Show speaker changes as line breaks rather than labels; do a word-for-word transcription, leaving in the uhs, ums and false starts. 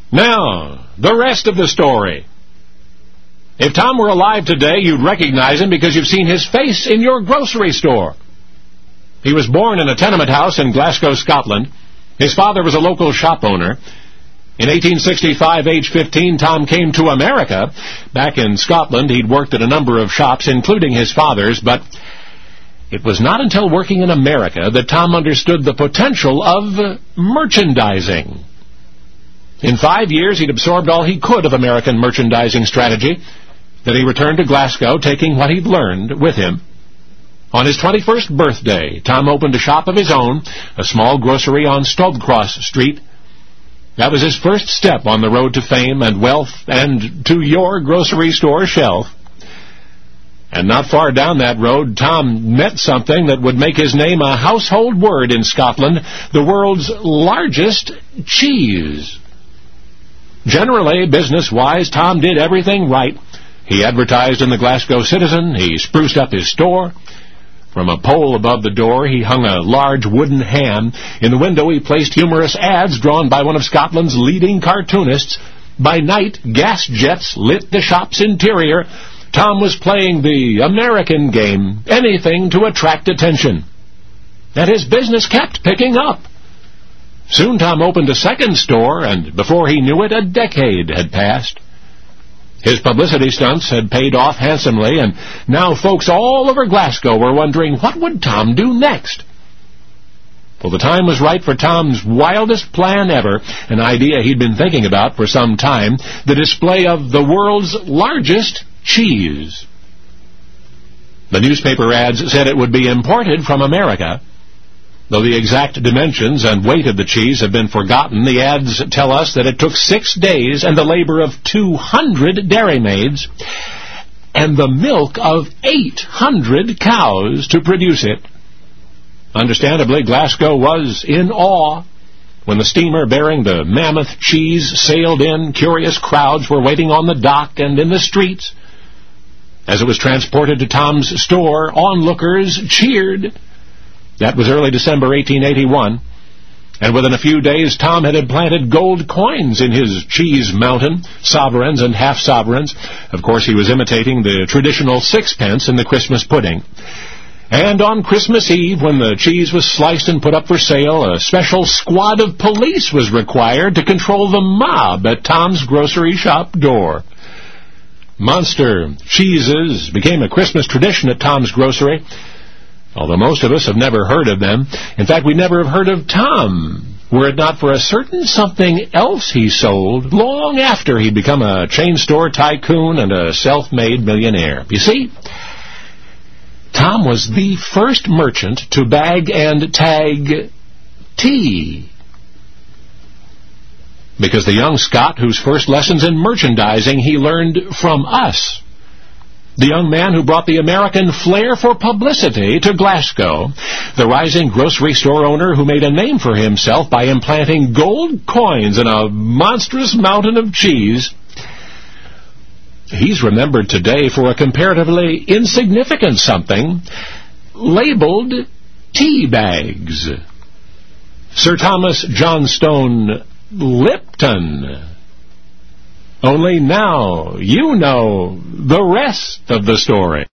Now, the rest of the story. If Tom were alive today, you'd recognize him because you've seen his face in your grocery store. He was born in a tenement house in Glasgow, Scotland. His father was a local shop owner. In eighteen sixty-five, age fifteen, Tom came to America. Back in Scotland, he'd worked at a number of shops, including his father's, but it was not until working in America that Tom understood the potential of merchandising. In five years, he'd absorbed all he could of American merchandising strategy. Then he returned to Glasgow, taking what he'd learned with him. On his twenty-first birthday, Tom opened a shop of his own, a small grocery on Stobcross Street. That was his first step on the road to fame and wealth and to your grocery store shelf. And not far down that road, Tom met something that would make his name a household word in Scotland, the world's largest cheese. Generally, business-wise, Tom did everything right. He advertised in the Glasgow Citizen. He spruced up his store. From a pole above the door, he hung a large wooden ham. In the window, he placed humorous ads drawn by one of Scotland's leading cartoonists. By night, gas jets lit the shop's interior. Tom was playing the American game, anything to attract attention. And his business kept picking up. Soon Tom opened a second store, and before he knew it, a decade had passed. His publicity stunts had paid off handsomely, and now folks all over Glasgow were wondering, what would Tom do next? Well, the time was right for Tom's wildest plan ever, an idea he'd been thinking about for some time, the display of the world's largest cheese. The newspaper ads said it would be imported from America. Though the exact dimensions and weight of the cheese have been forgotten, the ads tell us that it took six days and the labor of two hundred dairymaids and the milk of eight hundred cows to produce it. Understandably, Glasgow was in awe. When the steamer bearing the mammoth cheese sailed in, curious crowds were waiting on the dock and in the streets. As it was transported to Tom's store, onlookers cheered. That was early December eighteen eighty-one, and within a few days Tom had implanted gold coins in his cheese mountain, sovereigns and half-sovereigns. Of course, he was imitating the traditional sixpence in the Christmas pudding. And on Christmas Eve, when the cheese was sliced and put up for sale, a special squad of police was required to control the mob at Tom's grocery shop door. Monster cheeses became a Christmas tradition at Tom's grocery, although most of us have never heard of them. In fact, we never have heard of Tom, were it not for a certain something else he sold long after he'd become a chain store tycoon and a self-made millionaire. You see, Tom was the first merchant to bag and tag tea. Because the young Scot whose first lessons in merchandising he learned from us. The young man who brought the American flair for publicity to Glasgow. The rising grocery store owner who made a name for himself by implanting gold coins in a monstrous mountain of cheese. He's remembered today for a comparatively insignificant something labeled tea bags. Sir Thomas Johnstone Lipton. Only now you know the rest of the story.